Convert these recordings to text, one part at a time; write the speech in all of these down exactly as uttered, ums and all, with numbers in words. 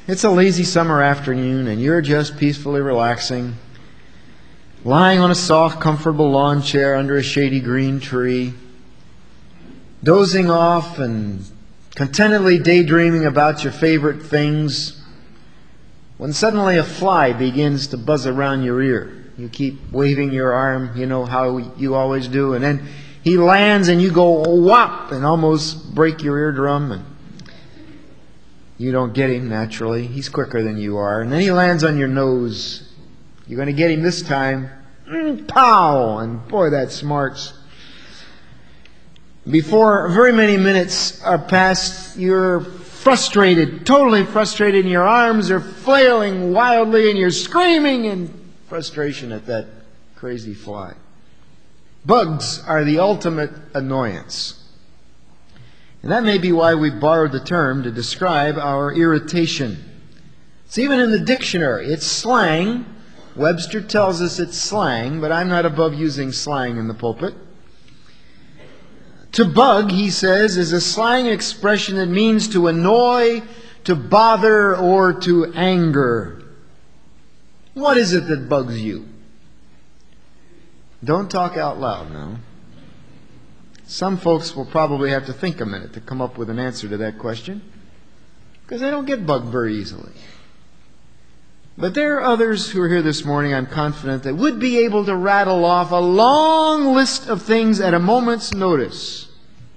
It's a lazy summer afternoon and you're just peacefully relaxing, lying on a soft, comfortable lawn chair under a shady green tree, dozing off and contentedly daydreaming about your favorite things, when suddenly a fly begins to buzz around your ear. You keep waving your arm, you know how you always do, and then he lands and you go whop and almost break your eardrum, and you don't get him naturally. He's quicker than you are. And then he lands on your nose. You're going to get him this time. Mm, pow! And boy, that smarts. Before very many minutes are passed, you're frustrated, totally frustrated, and your arms are flailing wildly, and you're screaming in frustration at that crazy fly. Bugs are the ultimate annoyance. And that may be why we borrowed the term to describe our irritation. It's even in the dictionary. It's slang. Webster tells us it's slang, but I'm not above using slang in the pulpit. To bug, he says, is a slang expression that means to annoy, to bother, or to anger. What is it that bugs you? Don't talk out loud now. Some folks will probably have to think a minute to come up with an answer to that question, because they don't get bugged very easily. But there are others who are here this morning, I'm confident, that would be able to rattle off a long list of things at a moment's notice,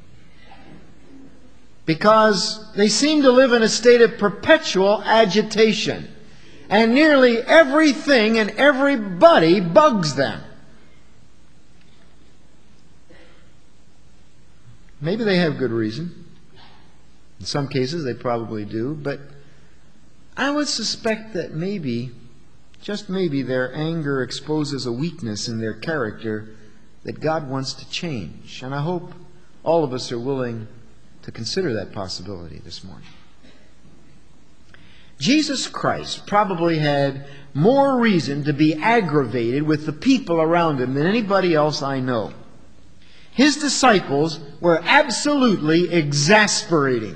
because they seem to live in a state of perpetual agitation, and nearly everything and everybody bugs them. Maybe they have good reason. In some cases they probably do, but I would suspect that maybe, just maybe, their anger exposes a weakness in their character that God wants to change. And I hope all of us are willing to consider that possibility this morning. Jesus Christ probably had more reason to be aggravated with the people around him than anybody else I know. His disciples were absolutely exasperating.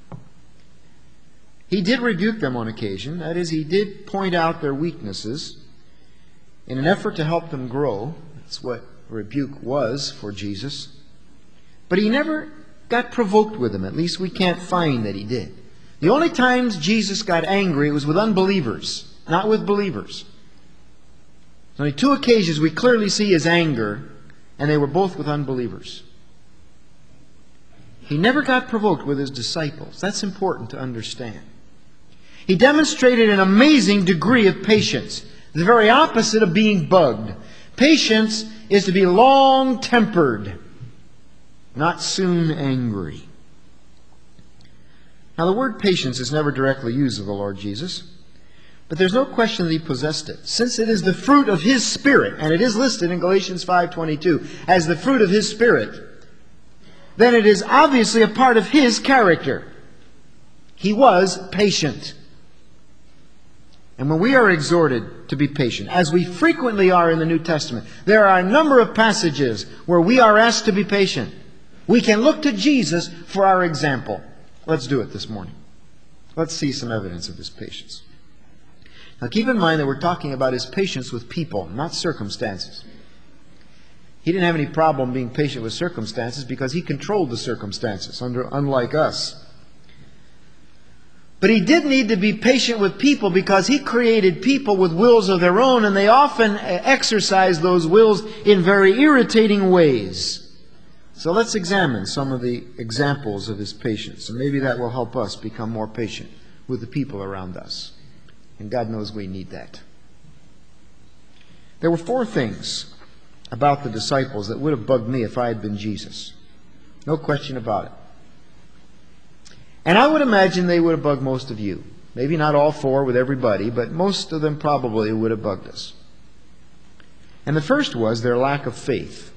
He did rebuke them on occasion. That is, he did point out their weaknesses in an effort to help them grow. That's what rebuke was for Jesus. But he never got provoked with them. At least we can't find that he did. The only times Jesus got angry was with unbelievers, not with believers. There's only two occasions we clearly see his anger, and they were both with unbelievers. He never got provoked with his disciples. That's important to understand. He demonstrated an amazing degree of patience, the very opposite of being bugged. Patience is to be long-tempered, not soon angry. Now, the word patience is never directly used of the Lord Jesus, but there's no question that he possessed it. Since it is the fruit of his Spirit, and it is listed in Galatians five twenty-two as the fruit of his Spirit, then it is obviously a part of his character. He was patient. And when we are exhorted to be patient, as we frequently are in the New Testament, there are a number of passages where we are asked to be patient. We can look to Jesus for our example. Let's do it this morning. Let's see some evidence of his patience. Now keep in mind that we're talking about his patience with people, not circumstances. He didn't have any problem being patient with circumstances because he controlled the circumstances, unlike us. But he did need to be patient with people because he created people with wills of their own, and they often exercise those wills in very irritating ways. So let's examine some of the examples of his patience, and maybe that will help us become more patient with the people around us. And God knows we need that. There were four things about the disciples that would have bugged me if I had been Jesus. No question about it. And I would imagine they would have bugged most of you. Maybe not all four with everybody, but most of them probably would have bugged us. And the first was their lack of faith.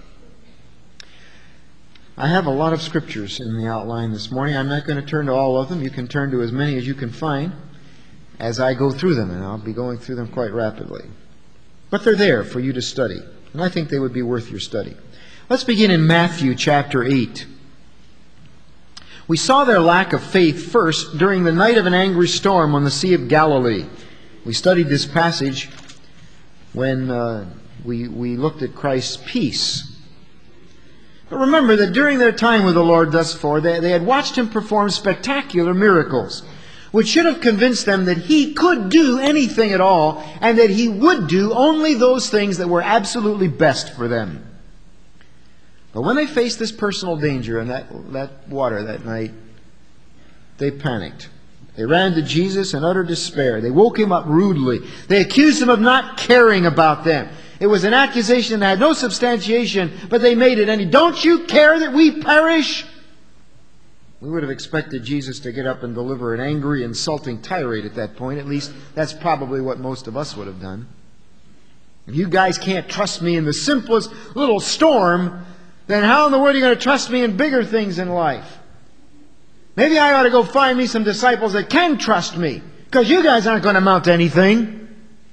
I have a lot of scriptures in the outline this morning. I'm not going to turn to all of them. You can turn to as many as you can find as I go through them, and I'll be going through them quite rapidly. But they're there for you to study, and I think they would be worth your study. Let's begin in Matthew chapter eight. We saw their lack of faith first during the night of an angry storm on the Sea of Galilee. We studied this passage when uh, we, we looked at Christ's peace. But remember that during their time with the Lord thus far, they, they had watched Him perform spectacular miracles, which should have convinced them that He could do anything at all, and that He would do only those things that were absolutely best for them. But when they faced this personal danger in that, that water that night, they panicked. They ran to Jesus in utter despair. They woke Him up rudely. They accused Him of not caring about them. It was an accusation that had no substantiation, but they made it. And don't you care that we perish? We would have expected Jesus to get up and deliver an angry, insulting tirade at that point. At least that's probably what most of us would have done. If you guys can't trust me in the simplest little storm, then how in the world are you going to trust me in bigger things in life? Maybe I ought to go find me some disciples that can trust me, because you guys aren't going to amount to anything.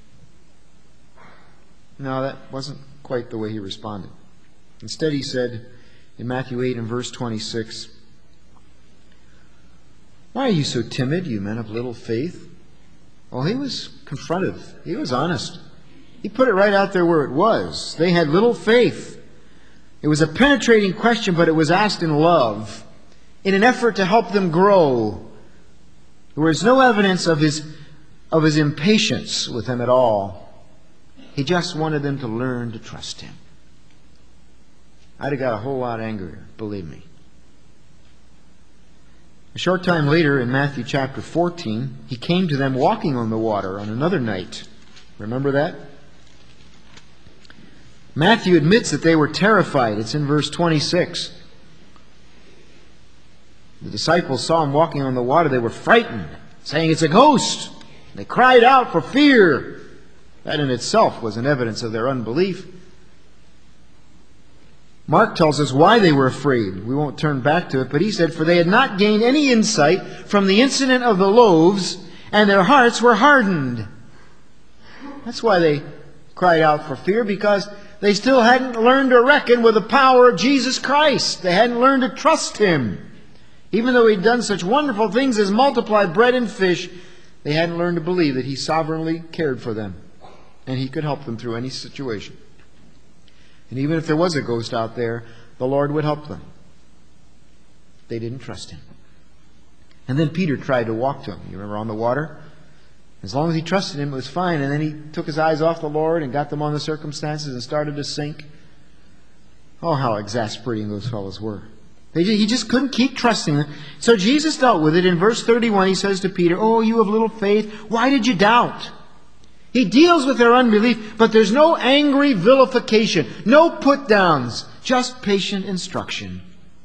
No, that wasn't quite the way He responded. Instead, He said in Matthew eight and verse twenty-six, "Why are you so timid, you men of little faith?" Well, He was confrontive. He was honest. He put it right out there where it was. They had little faith. It was a penetrating question, but it was asked in love, in an effort to help them grow. There was no evidence of his, of his impatience with them at all. He just wanted them to learn to trust Him. I'd have got a whole lot angrier, believe me. A short time later, in Matthew chapter fourteen, He came to them walking on the water on another night. Remember that? Matthew admits that they were terrified. It's in verse twenty-six. The disciples saw Him walking on the water. They were frightened, saying, "It's a ghost." They cried out for fear. That in itself was an evidence of their unbelief. Mark tells us why they were afraid. We won't turn back to it, but he said, "For they had not gained any insight from the incident of the loaves, and their hearts were hardened." That's why they cried out for fear, because they still hadn't learned to reckon with the power of Jesus Christ. They hadn't learned to trust Him. Even though He'd done such wonderful things as multiply bread and fish, they hadn't learned to believe that He sovereignly cared for them, and He could help them through any situation. And even if there was a ghost out there, the Lord would help them. They didn't trust Him. And then Peter tried to walk to Him. You remember, on the water? As long as he trusted Him, it was fine. And then he took his eyes off the Lord and got them on the circumstances and started to sink. Oh, how exasperating those fellows were. They, he just couldn't keep trusting them. So Jesus dealt with it. In verse thirty-one, He says to Peter, "Oh, you of little faith, why did you doubt?" He deals with their unbelief, but there's no angry vilification, no put-downs, just patient instruction.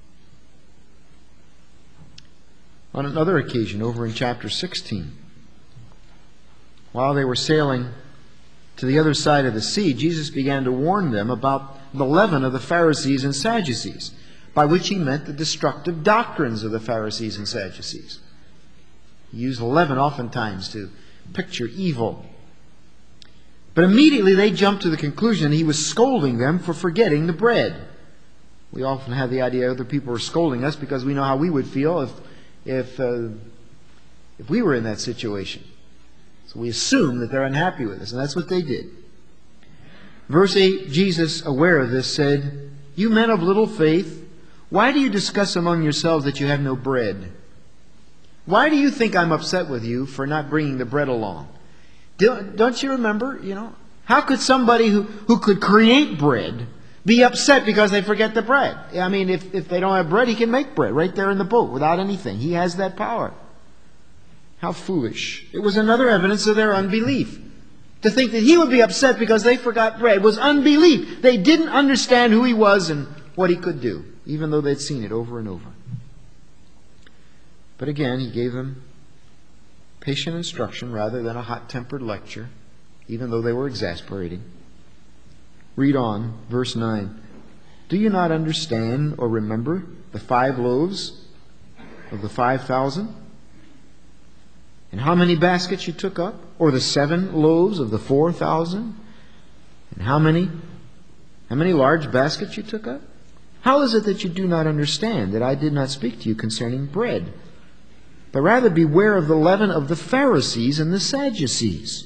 On another occasion, over in chapter sixteen, while they were sailing to the other side of the sea, Jesus began to warn them about the leaven of the Pharisees and Sadducees, by which He meant the destructive doctrines of the Pharisees and Sadducees. He used leaven oftentimes to picture evil. But immediately they jumped to the conclusion that He was scolding them for forgetting the bread. We often have the idea other people are scolding us because we know how we would feel if, if, uh, if we were in that situation. So we assume that they're unhappy with us, and that's what they did. Verse eight, Jesus, aware of this, said, "You men of little faith, why do you discuss among yourselves that you have no bread? Why do you think I'm upset with you for not bringing the bread along?" Don't you remember, you know, how could somebody who, who could create bread be upset because they forget the bread? I mean, if, if they don't have bread, He can make bread right there in the boat without anything. He has that power. How foolish. It was another evidence of their unbelief. To think that He would be upset because they forgot bread was unbelief. They didn't understand who He was and what He could do, even though they'd seen it over and over. But again, He gave them patient instruction rather than a hot-tempered lecture, even though they were exasperating. Read on, verse nine. "Do you not understand or remember the five loaves of the five thousand? And how many baskets you took up? Or the seven loaves of the four thousand? And how many, how many large baskets you took up? How is it that you do not understand that I did not speak to you concerning bread? But rather beware of the leaven of the Pharisees and the Sadducees.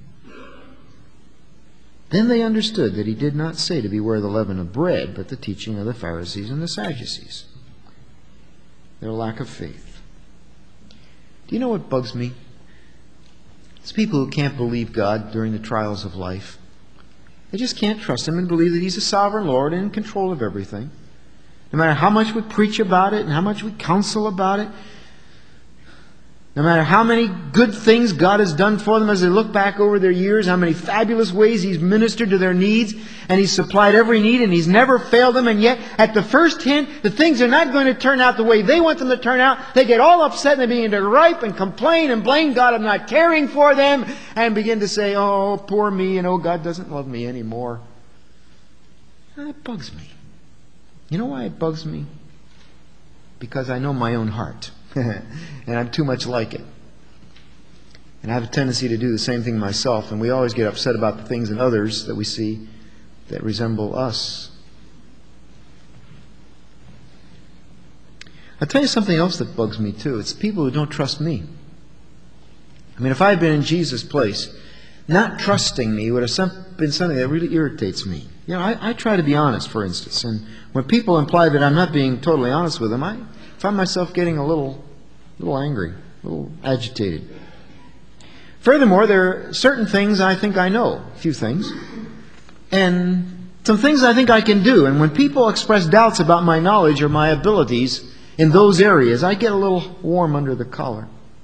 Then they understood that he did not say to beware of the leaven of bread, but the teaching of the Pharisees and the Sadducees. Their lack of faith. Do you know what bugs me? It's people who can't believe God during the trials of life. They just can't trust Him and believe that He's a sovereign Lord and in control of everything. No matter how much we preach about it and how much we counsel about it, no matter how many good things God has done for them as they look back over their years, how many fabulous ways He's ministered to their needs, and He's supplied every need, and He's never failed them, and yet at the first hint that things are not going to turn out the way they want them to turn out, they get all upset and they begin to gripe and complain and blame God of not caring for them, and begin to say, oh, poor me, and oh, God doesn't love me anymore. That bugs me. You know why it bugs me? Because I know my own heart. And I'm too much like it. And I have a tendency to do the same thing myself, and we always get upset about the things in others that we see that resemble us. I'll tell you something else that bugs me too. It's people who don't trust me. I mean, if I had been in Jesus' place, not trusting me would have been something that really irritates me. You know, I, I try to be honest, for instance, and when people imply that I'm not being totally honest with them, I find myself getting a little, little angry, a little agitated. Furthermore, there are certain things I think I know, a few things, and some things I think I can do. And when people express doubts about my knowledge or my abilities in those areas, I get a little warm under the collar.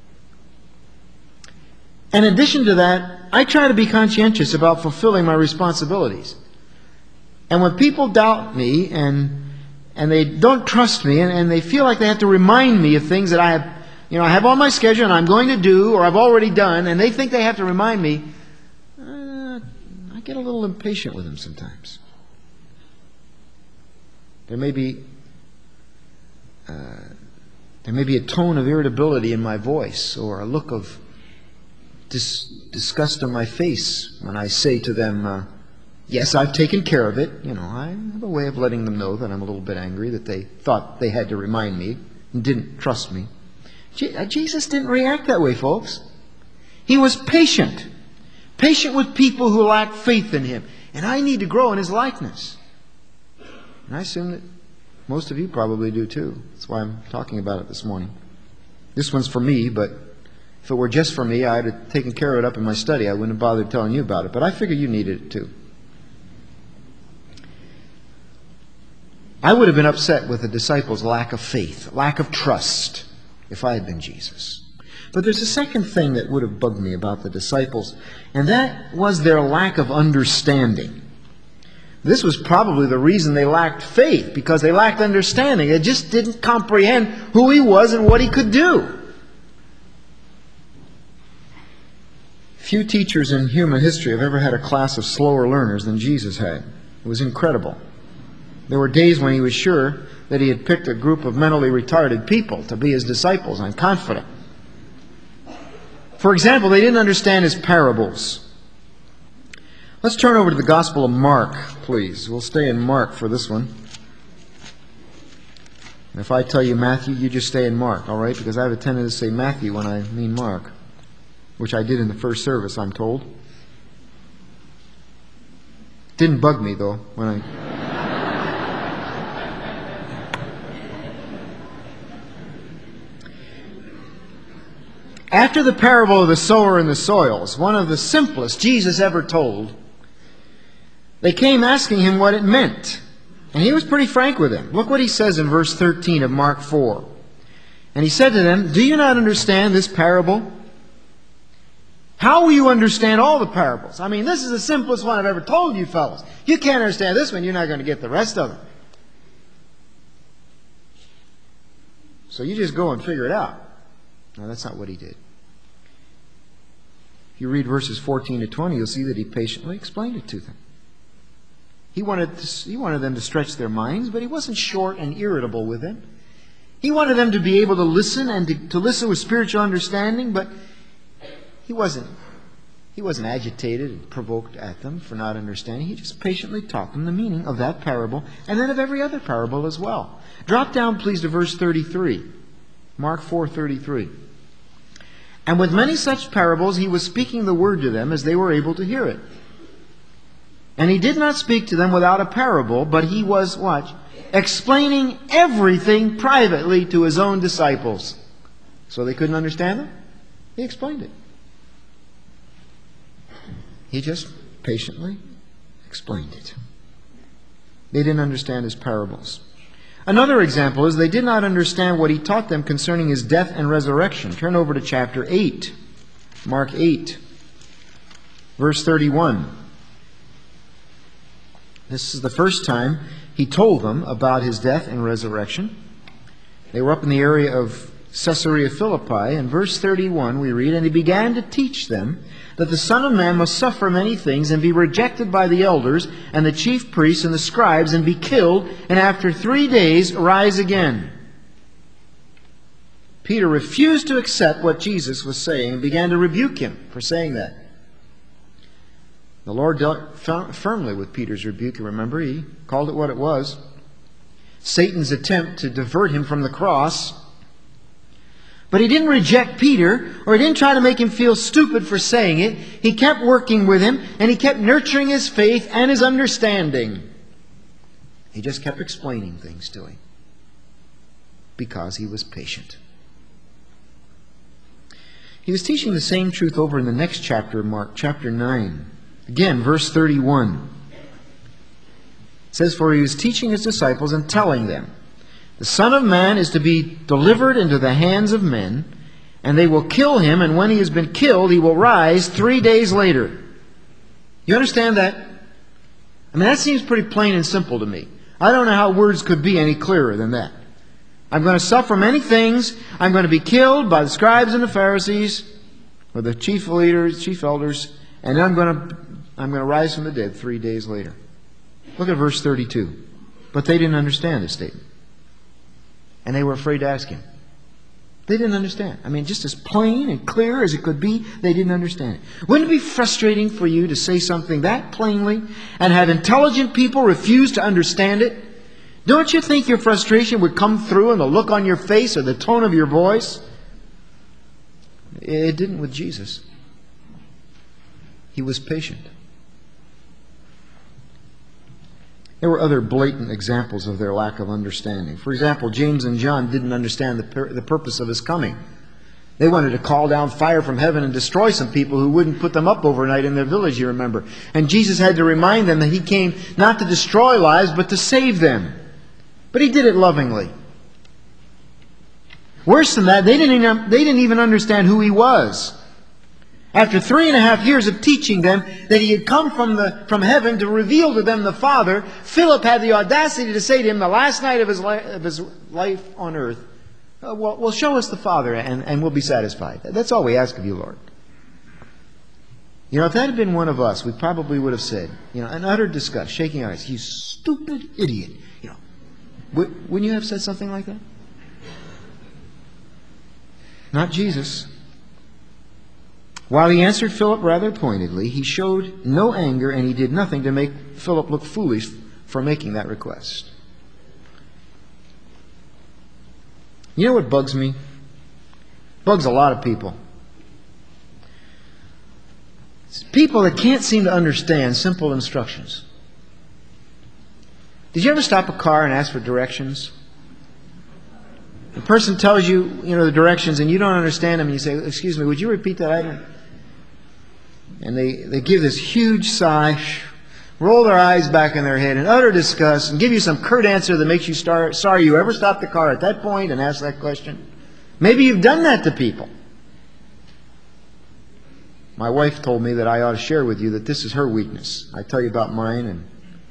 In addition to that, I try to be conscientious about fulfilling my responsibilities. And when people doubt me and and they don't trust me and, and they feel like they have to remind me of things that I have, you know, I have on my schedule and I'm going to do or I've already done, and they think they have to remind me, uh, I get a little impatient with them sometimes. There may be uh, there may be a tone of irritability in my voice or a look of dis- disgust on my face when I say to them, uh, yes, I've taken care of it. You know, I have a way of letting them know that I'm a little bit angry, that they thought they had to remind me and didn't trust me. Je- Jesus didn't react that way, folks. He was patient. Patient with people who lack faith in Him. And I need to grow in His likeness. And I assume that most of you probably do too. That's why I'm talking about it this morning. This one's for me, but if it were just for me, I'd have taken care of it up in my study. I wouldn't have bothered telling you about it. But I figure you needed it too. I would have been upset with the disciples' lack of faith, lack of trust, if I had been Jesus. But there's a second thing that would have bugged me about the disciples, and that was their lack of understanding. This was probably the reason they lacked faith, because they lacked understanding. They just didn't comprehend who He was and what He could do. Few teachers in human history have ever had a class of slower learners than Jesus had. It was incredible. There were days when He was sure that He had picked a group of mentally retarded people to be His disciples. I'm confident. For example, they didn't understand His parables. Let's turn over to the Gospel of Mark, please. We'll stay in Mark for this one. And if I tell you Matthew, you just stay in Mark, all right? Because I have a tendency to say Matthew when I mean Mark, which I did in the first service, I'm told. Didn't bug me, though, when I... After the parable of the sower and the soils, one of the simplest Jesus ever told, they came asking Him what it meant. And He was pretty frank with them. Look what He says in verse thirteen of Mark four. And He said to them, do you not understand this parable? How will you understand all the parables? I mean, this is the simplest one I've ever told you fellows. You can't understand this one, you're not going to get the rest of them. So you just go and figure it out. No, that's not what He did. If you read verses fourteen to twenty, you'll see that He patiently explained it to them. He wanted, to, he wanted them to stretch their minds, but He wasn't short and irritable with them. He wanted them to be able to listen and to, to listen with spiritual understanding, but He wasn't He wasn't agitated and provoked at them for not understanding. He just patiently taught them the meaning of that parable and then of every other parable as well. Drop down, please, to verse thirty-three. Mark four thirty-three. And with many such parables he was speaking the word to them as they were able to hear it. And he did not speak to them without a parable, but he was, what? Explaining everything privately to his own disciples. So they couldn't understand it? He explained it. He just patiently explained it. They didn't understand his parables. Another example is they did not understand what he taught them concerning his death and resurrection. Turn over to chapter eight. Mark eight, verse thirty-one. This is the first time he told them about his death and resurrection. They were up in the area of Caesarea Philippi. In verse thirty-one we read, And he began to teach them that the Son of Man must suffer many things, and be rejected by the elders, and the chief priests, and the scribes, and be killed, and after three days rise again. Peter refused to accept what Jesus was saying, and began to rebuke him for saying that. The Lord dealt firmly with Peter's rebuke, and remember, he called it what it was. Satan's attempt to divert him from the cross. But he didn't reject Peter, or he didn't try to make him feel stupid for saying it. He kept working with him, and he kept nurturing his faith and his understanding. He just kept explaining things to him, because he was patient. He was teaching the same truth over in the next chapter of Mark, chapter nine. Again, verse thirty-one. It says, For he was teaching his disciples and telling them, The Son of Man is to be delivered into the hands of men, and they will kill him, and when he has been killed, he will rise three days later. You understand that? I mean, that seems pretty plain and simple to me. I don't know how words could be any clearer than that. I'm going to suffer many things. I'm going to be killed by the scribes and the Pharisees, or the chief leaders, chief elders, and then I'm going to, I'm going to rise from the dead three days later. Look at verse thirty-two. But they didn't understand this statement. And they were afraid to ask him. They didn't understand. I mean, just as plain and clear as it could be, they didn't understand it. Wouldn't it be frustrating for you to say something that plainly and have intelligent people refuse to understand it? Don't you think your frustration would come through in the look on your face or the tone of your voice? It didn't with Jesus. He was patient. There were other blatant examples of their lack of understanding. For example, James and John didn't understand the, pur- the purpose of his coming. They wanted to call down fire from heaven and destroy some people who wouldn't put them up overnight in their village, you remember. And Jesus had to remind them that he came not to destroy lives, but to save them. But he did it lovingly. Worse than that, they didn't even, they didn't even understand who he was. After three and a half years of teaching them that he had come from, the, from heaven to reveal to them the Father, Philip had the audacity to say to him the last night of his, li- of his life on earth, oh, well, well, show us the Father and, and we'll be satisfied. That's all we ask of you, Lord. You know, if that had been one of us, we probably would have said, you know, in utter disgust, shaking our heads, you stupid idiot. You know, w- wouldn't you have said something like that? Not Jesus. While he answered Philip rather pointedly, he showed no anger, and he did nothing to make Philip look foolish for making that request. You know what bugs me? Bugs a lot of people. It's people that can't seem to understand simple instructions. Did you ever stop a car and ask for directions? The person tells you, you know, the directions, and you don't understand them, and you say, "Excuse me, would you repeat that item?" And they, they give this huge sigh, roll their eyes back in their head in utter disgust, and give you some curt answer that makes you start, sorry you ever stopped the car at that point and asked that question. Maybe you've done that to people. My wife told me that I ought to share with you that this is her weakness. I tell you about mine, and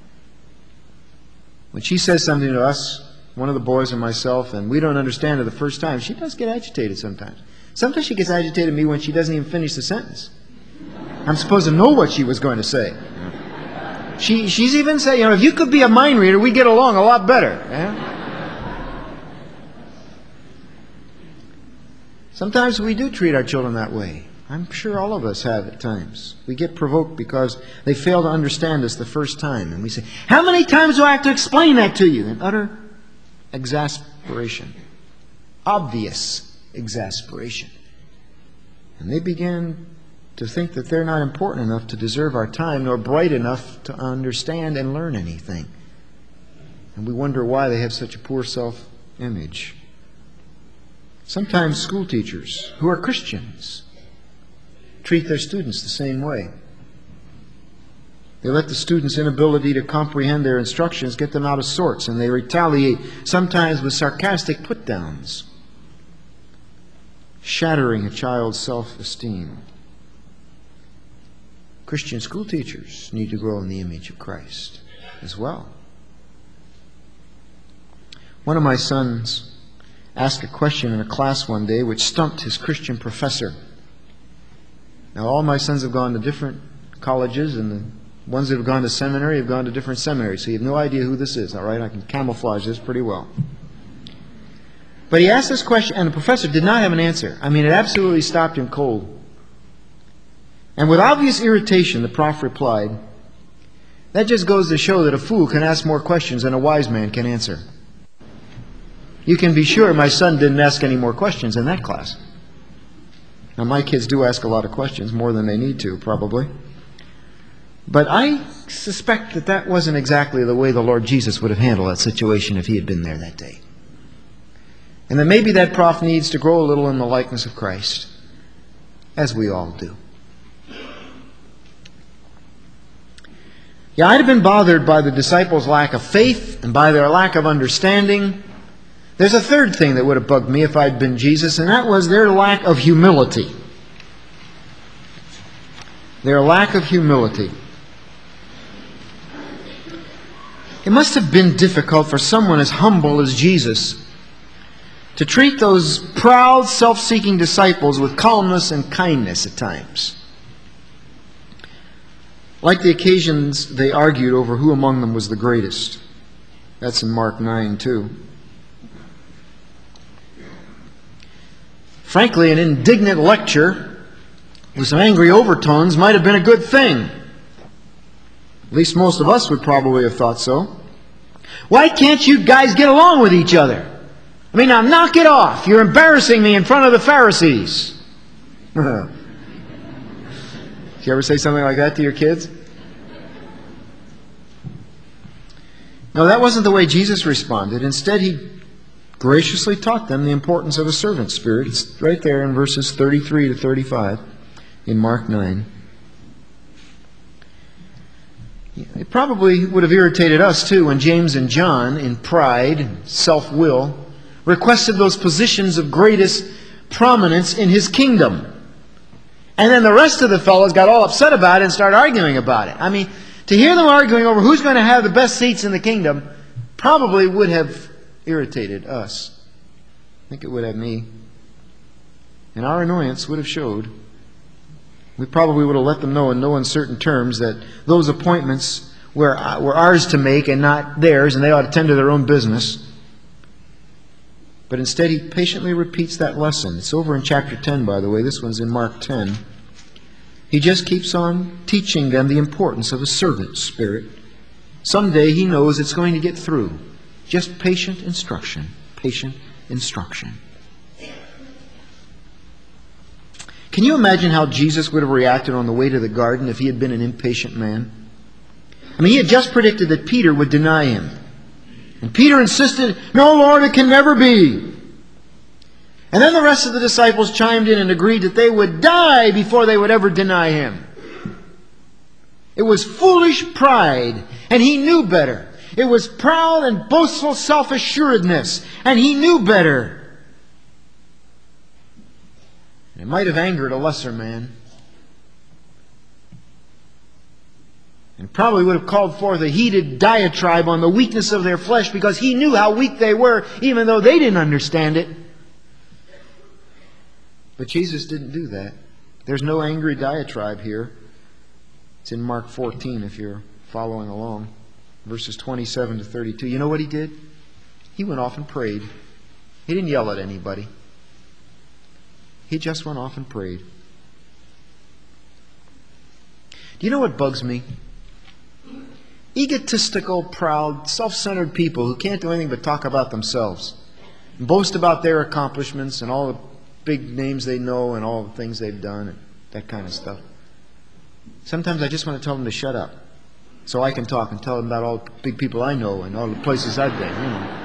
when she says something to us, one of the boys and myself, and we don't understand it the first time, she does get agitated sometimes. Sometimes she gets agitated at me when she doesn't even finish the sentence. I'm supposed to know what she was going to say. She, she's even saying, you know, if you could be a mind reader, we'd get along a lot better. Yeah? Sometimes we do treat our children that way. I'm sure all of us have at times. We get provoked because they fail to understand us the first time. And we say, how many times do I have to explain that to you? In utter exasperation. Obvious exasperation. And they begin to think that they're not important enough to deserve our time, nor bright enough to understand and learn anything. And we wonder why they have such a poor self-image. Sometimes school teachers who are Christians treat their students the same way. They let the students' inability to comprehend their instructions get them out of sorts, and they retaliate, sometimes with sarcastic put-downs, shattering a child's self-esteem. Christian school teachers need to grow in the image of Christ as well. One of my sons asked a question in a class one day which stumped his Christian professor. Now, all my sons have gone to different colleges, and the ones that have gone to seminary have gone to different seminaries, so you have no idea who this is, all right? I can camouflage this pretty well. But he asked this question, and the professor did not have an answer. I mean, it absolutely stopped him cold. And with obvious irritation, the prof replied, "That just goes to show that a fool can ask more questions than a wise man can answer." You can be sure my son didn't ask any more questions in that class. Now, my kids do ask a lot of questions, more than they need to, probably. But I suspect that that wasn't exactly the way the Lord Jesus would have handled that situation if he had been there that day. And that maybe that prof needs to grow a little in the likeness of Christ, as we all do. Yeah, I'd have been bothered by the disciples' lack of faith and by their lack of understanding. There's a third thing that would have bugged me if I'd been Jesus, and that was their lack of humility. Their lack of humility. It must have been difficult for someone as humble as Jesus to treat those proud, self-seeking disciples with calmness and kindness at times. Like the occasions they argued over who among them was the greatest. That's in Mark nine too. Frankly, an indignant lecture with some angry overtones might have been a good thing. At least most of us would probably have thought so. Why can't you guys get along with each other? I mean, now knock it off. You're embarrassing me in front of the Pharisees. Did you ever say something like that to your kids? No, that wasn't the way Jesus responded. Instead, he graciously taught them the importance of a servant spirit. It's right there in verses thirty-three to thirty-five in Mark nine. It probably would have irritated us too when James and John, in pride and self-will, requested those positions of greatest prominence in his kingdom. And then the rest of the fellows got all upset about it and started arguing about it. I mean, to hear them arguing over who's going to have the best seats in the kingdom probably would have irritated us. I think it would have me. And our annoyance would have showed. We probably would have let them know in no uncertain terms that those appointments were, were ours to make and not theirs, and they ought to tend to their own business. But instead, he patiently repeats that lesson. It's over in chapter ten, by the way. This one's in Mark ten. He just keeps on teaching them the importance of a servant spirit. Someday he knows it's going to get through. Just patient instruction. Patient instruction. Can you imagine how Jesus would have reacted on the way to the garden if he had been an impatient man? I mean, he had just predicted that Peter would deny him. And Peter insisted, "No, Lord, it can never be." And then the rest of the disciples chimed in and agreed that they would die before they would ever deny him. It was foolish pride, and he knew better. It was proud and boastful self-assuredness, and he knew better. And it might have angered a lesser man. And probably would have called forth a heated diatribe on the weakness of their flesh, because he knew how weak they were, even though they didn't understand it. But Jesus didn't do that. There's no angry diatribe here. It's in Mark fourteen if you're following along. Verses twenty-seven to thirty-two. You know what he did? He went off and prayed. He didn't yell at anybody. He just went off and prayed. Do you know what bugs me? Egotistical, proud, self-centered people who can't do anything but talk about themselves, boast about their accomplishments and all the big names they know and all the things they've done and that kind of stuff. Sometimes I just want to tell them to shut up so I can talk and tell them about all the big people I know and all the places I've been, you know.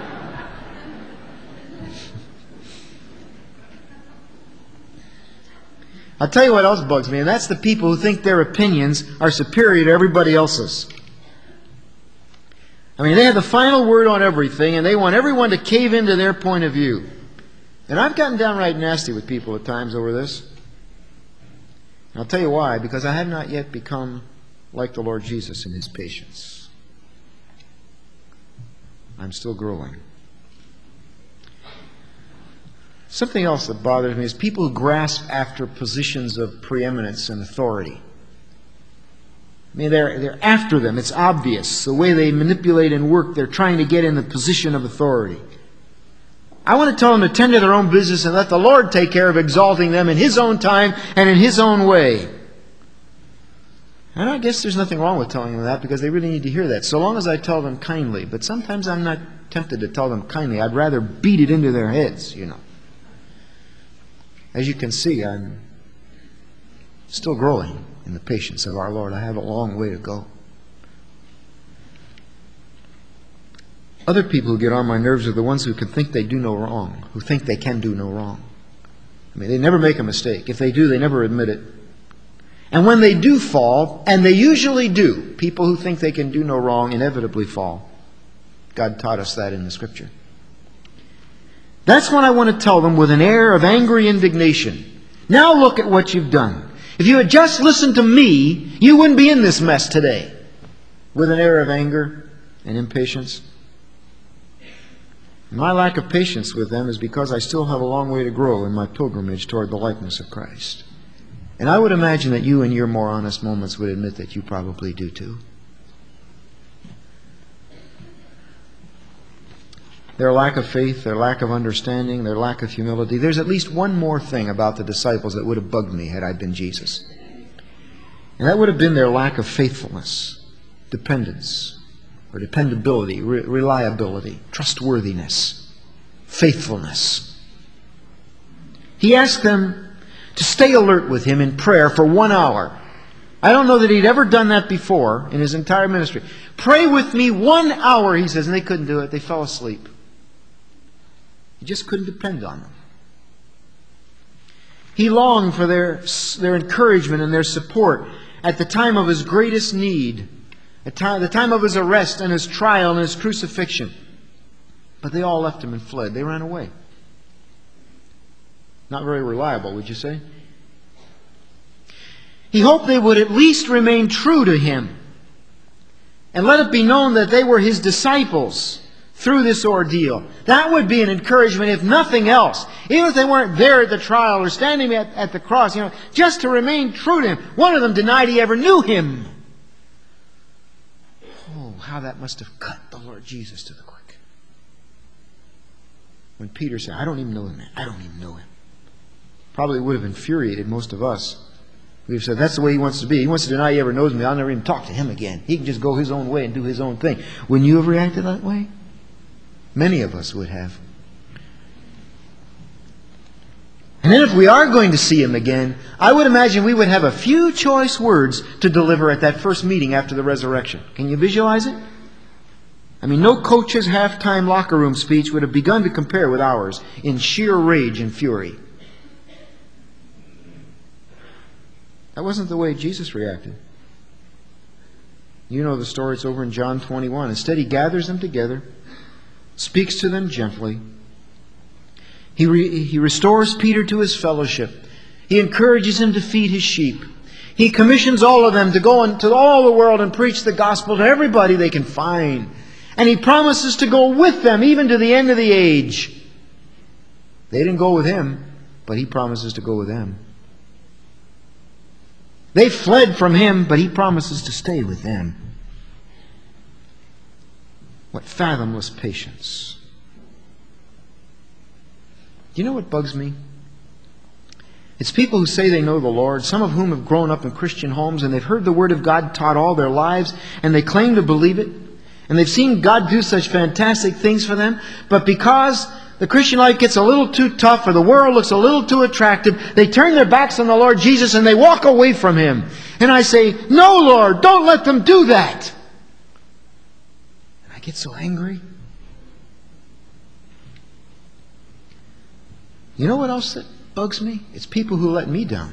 I'll tell you what else bugs me, and that's the people who think their opinions are superior to everybody else's. I mean, they have the final word on everything, and they want everyone to cave into their point of view. And I've gotten downright nasty with people at times over this. And I'll tell you why, because I have not yet become like the Lord Jesus in His patience. I'm still growing. Something else that bothers me is people who grasp after positions of preeminence and authority. I mean, they're, they're after them. It's obvious. The way they manipulate and work, they're trying to get in the position of authority. I want to tell them to tend to their own business and let the Lord take care of exalting them in His own time and in His own way. And I guess there's nothing wrong with telling them that, because they really need to hear that, so long as I tell them kindly. But sometimes I'm not tempted to tell them kindly. I'd rather beat it into their heads, you know. As you can see, I'm still growing in the patience of our Lord. I have a long way to go. Other people who get on my nerves are the ones who can think they do no wrong, who think they can do no wrong. I mean, they never make a mistake. If they do, they never admit it. And when they do fall, and they usually do, people who think they can do no wrong inevitably fall. God taught us that in the Scripture. That's when I want to tell them with an air of angry indignation, now look at what you've done. If you had just listened to me, you wouldn't be in this mess today. With an air of anger and impatience. My lack of patience with them is because I still have a long way to grow in my pilgrimage toward the likeness of Christ. And I would imagine that you in your more honest moments would admit that you probably do too. Their lack of faith, their lack of understanding, their lack of humility. There's at least one more thing about the disciples that would have bugged me had I been Jesus. And that would have been their lack of faithfulness, dependence, or dependability, re- reliability, trustworthiness, faithfulness. He asked them to stay alert with Him in prayer for one hour. I don't know that He'd ever done that before in His entire ministry. Pray with me one hour, He says, and they couldn't do it. They fell asleep. He just couldn't depend on them. He longed for their, their encouragement and their support at the time of His greatest need, at time, the time of His arrest and His trial and His crucifixion. But they all left Him and fled. They ran away. Not very reliable, would you say? He hoped they would at least remain true to Him and let it be known that they were His disciples through this ordeal. That would be an encouragement, if nothing else. Even if they weren't there at the trial or standing at, at the cross, you know, just to remain true to Him. One of them denied he ever knew Him. Oh, how that must have cut the Lord Jesus to the quick. When Peter said, I don't even know Him, man. I don't even know Him. Probably would have infuriated most of us. We've said, that's the way He wants to be. He wants to deny He ever knows me. I'll never even talk to Him again. He can just go His own way and do His own thing. Wouldn't you have reacted that way? Many of us would have. And then if we are going to see Him again, I would imagine we would have a few choice words to deliver at that first meeting after the resurrection. Can you visualize it? I mean, no coach's halftime locker room speech would have begun to compare with ours in sheer rage and fury. That wasn't the way Jesus reacted. You know the story. It's over in John twenty-one. Instead, He gathers them together, speaks to them gently. He, re- he restores Peter to his fellowship. He encourages him to feed his sheep. He commissions all of them to go into all the world and preach the gospel to everybody they can find. And He promises to go with them even to the end of the age. They didn't go with Him, but He promises to go with them. They fled from Him, but He promises to stay with them. What fathomless patience. Do you know what bugs me? It's people who say they know the Lord, some of whom have grown up in Christian homes and they've heard the Word of God taught all their lives and they claim to believe it. And they've seen God do such fantastic things for them. But because the Christian life gets a little too tough or the world looks a little too attractive, they turn their backs on the Lord Jesus and they walk away from Him. And I say, no, Lord, don't let them do that. And I get so angry. You know what else that bugs me? It's people who let me down.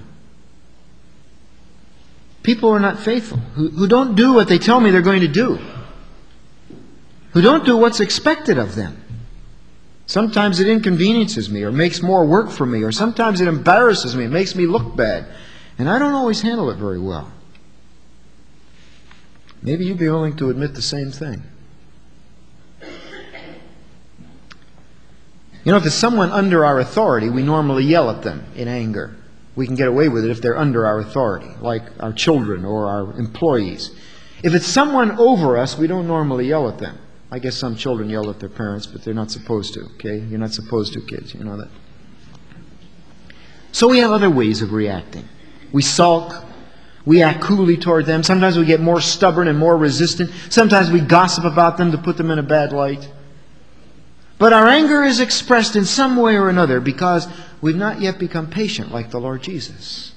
People who are not faithful, who, who don't do what they tell me they're going to do, who don't do what's expected of them. Sometimes it inconveniences me or makes more work for me, or sometimes it embarrasses me, it makes me look bad. And I don't always handle it very well. Maybe you'd be willing to admit the same thing. You know, if it's someone under our authority, we normally yell at them in anger. We can get away with it if they're under our authority, like our children or our employees. If it's someone over us, we don't normally yell at them. I guess some children yell at their parents, but they're not supposed to, okay? You're not supposed to, kids, you know that. So we have other ways of reacting. We sulk. We act coolly toward them. Sometimes we get more stubborn and more resistant. Sometimes we gossip about them to put them in a bad light. But our anger is expressed in some way or another because we've not yet become patient like the Lord Jesus.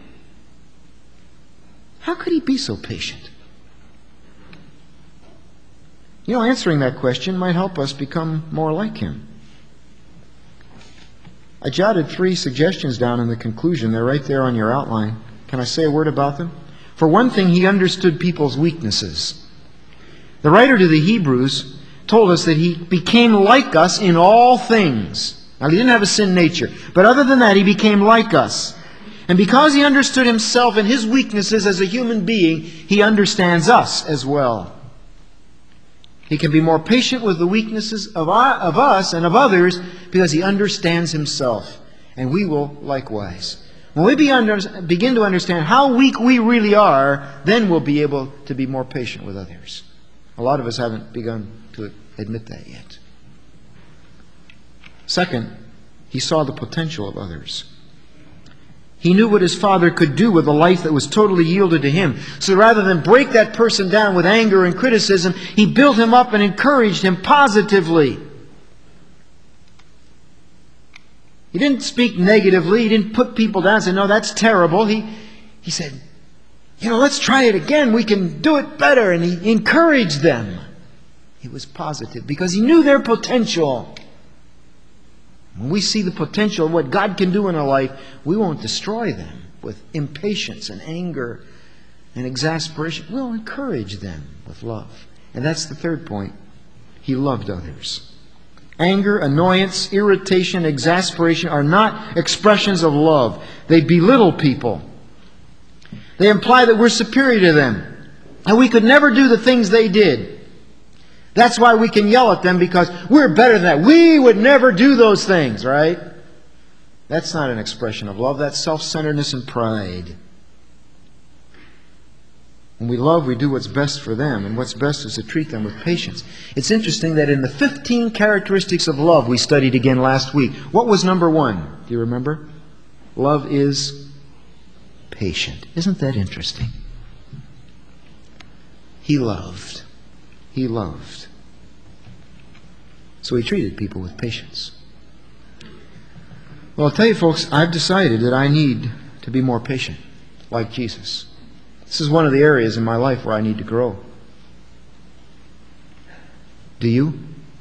How could He be so patient? You know, answering that question might help us become more like Him. I jotted three suggestions down in the conclusion. They're right there on your outline. Can I say a word about them? For one thing, He understood people's weaknesses. The writer to the Hebrews told us that He became like us in all things. Now, He didn't have a sin nature, but other than that, He became like us. And because He understood Himself and His weaknesses as a human being, He understands us as well. He can be more patient with the weaknesses of, our, of us and of others because He understands Himself. And we will likewise. When we be under, begin to understand how weak we really are, then we'll be able to be more patient with others. A lot of us haven't begun to admit that yet. Second, He saw the potential of others. He knew what His Father could do with a life that was totally yielded to Him. So rather than break that person down with anger and criticism, He built him up and encouraged him positively. He didn't speak negatively. He didn't put people down and say, no, that's terrible. He, he said, you know, let's try it again. We can do it better. And He encouraged them. He was positive because He knew their potential. When we see the potential of what God can do in a life, we won't destroy them with impatience and anger and exasperation. We'll encourage them with love. And that's the third point. He loved others. Anger, annoyance, irritation, exasperation are not expressions of love. They belittle people. They imply that we're superior to them. And we could never do the things they did. That's why we can yell at them, because we're better than that. We would never do those things, right? That's not an expression of love. That's self-centeredness and pride. When we love, we do what's best for them, and what's best is to treat them with patience. It's interesting that in the fifteen characteristics of love we studied again last week, what was number one? Do you remember? Love is patient. Isn't that interesting? He loved. He loved. So He treated people with patience. Well, I'll tell you folks, I've decided that I need to be more patient, like Jesus. This is one of the areas in my life where I need to grow. Do you?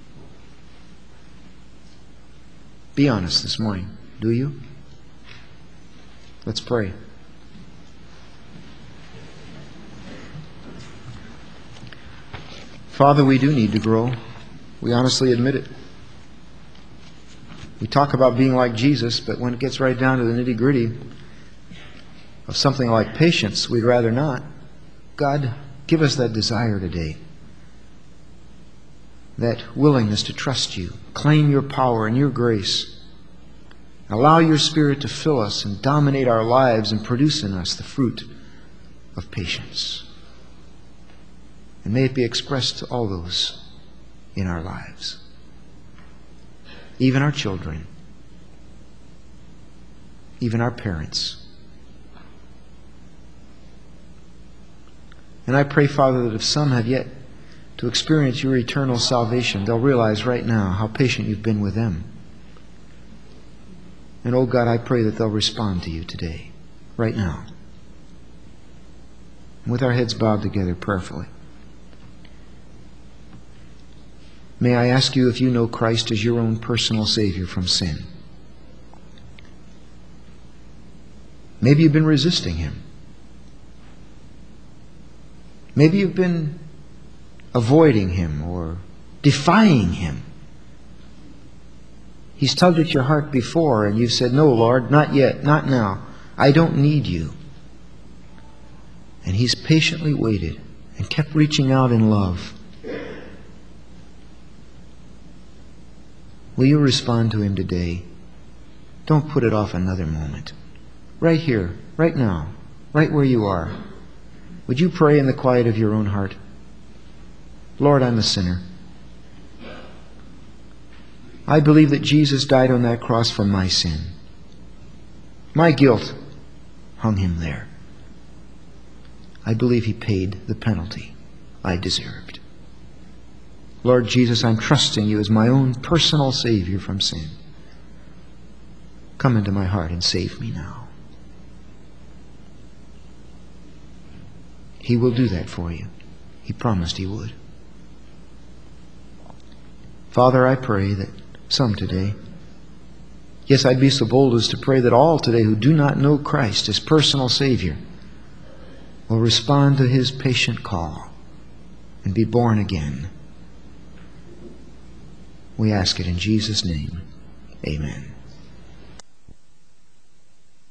Be honest this morning. Do you? Let's pray. Father, we do need to grow. We honestly admit it. We talk about being like Jesus, but when it gets right down to the nitty-gritty of something like patience, we'd rather not. God, give us that desire today. That willingness to trust You, claim Your power and Your grace. Allow Your Spirit to fill us and dominate our lives and produce in us the fruit of patience. And may it be expressed to all those in our lives, even our children. even our parents. And I pray, Father, that if some have yet to experience your eternal salvation, they'll realize right now how patient you've been with them. And, oh God, I pray that they'll respond to you today, right now. With our heads bowed together prayerfully. May I ask you if you know Christ as your own personal Savior from sin. Maybe you've been resisting Him. Maybe you've been avoiding Him or defying Him. He's tugged at your heart before and you've said, "No, Lord, not yet, not now. I don't need you." And He's patiently waited and kept reaching out in love. Will you respond to Him today? Don't put it off another moment. Right here, right now, right where you are. Would you pray in the quiet of your own heart? Lord, I'm a sinner. I believe that Jesus died on that cross for my sin. My guilt hung Him there. I believe He paid the penalty I deserved. Lord Jesus, I'm trusting you as my own personal Savior from sin. Come into my heart and save me now. He will do that for you. He promised He would. Father, I pray that some today, yes, I'd be so bold as to pray that all today who do not know Christ as personal Savior will respond to His patient call and be born again. We ask it in Jesus' name. Amen.